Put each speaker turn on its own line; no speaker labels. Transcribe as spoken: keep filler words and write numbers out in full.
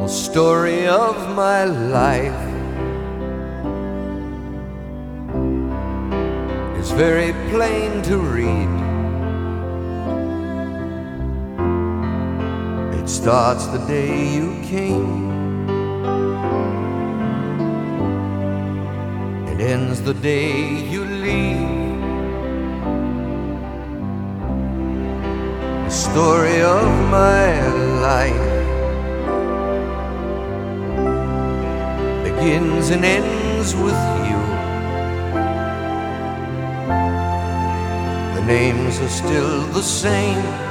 The story of my life is very plain to read. It starts the day you came, it ends the day you leave. The story of my life begins and ends with you. The names are still the same,